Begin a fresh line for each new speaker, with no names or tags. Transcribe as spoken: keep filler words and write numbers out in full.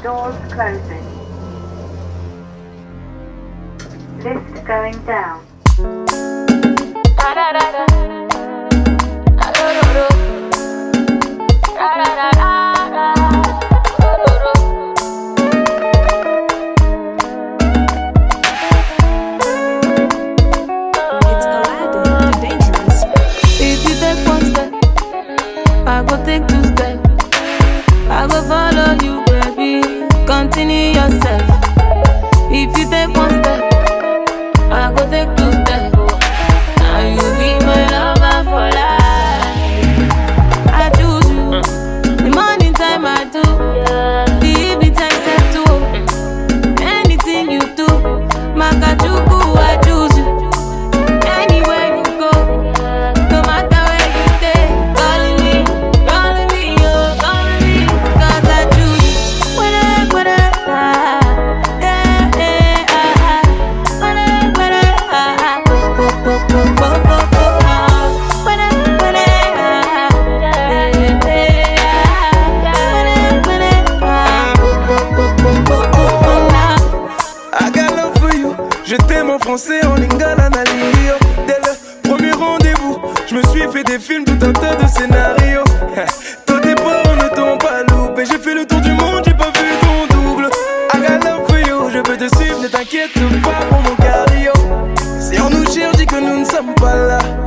Doors closing. Lift going down.
I go take two steps. I go follow you, baby. Continue yourself. If you take one step, I go take two steps. And you be my lover for life. I choose you. The morning time I do. The evening time set to. Anything you do, Makachuku, I choose you. Anywhere you go, no matter where you stay. Calling me, calling me, oh, calling me, 'cause I choose you. When I, when I, ah, yeah, yeah, ah, ah. When I, when I, ah, ah, oh, oh, oh, oh, oh, oh, oh, ah. When I, when I, ah, ah, yeah, yeah, yeah, ah. When I, when I, ah, oh, oh, oh, oh, oh, oh, oh, ah.
I got love for you. Je t'aime en français, en lingala, na lingio. Dès le premier rendez-vous, je me suis fait des films, tout un tas de scénarios. Toi tes parents ne t'ont pas loupé. J'ai fait le tour du monde, j'ai pas vu ton double. I got love for you, je peux te suivre, ne t'inquiète pas pour mon cardio. Si on nous cherche, dis que nous ne sommes pas là.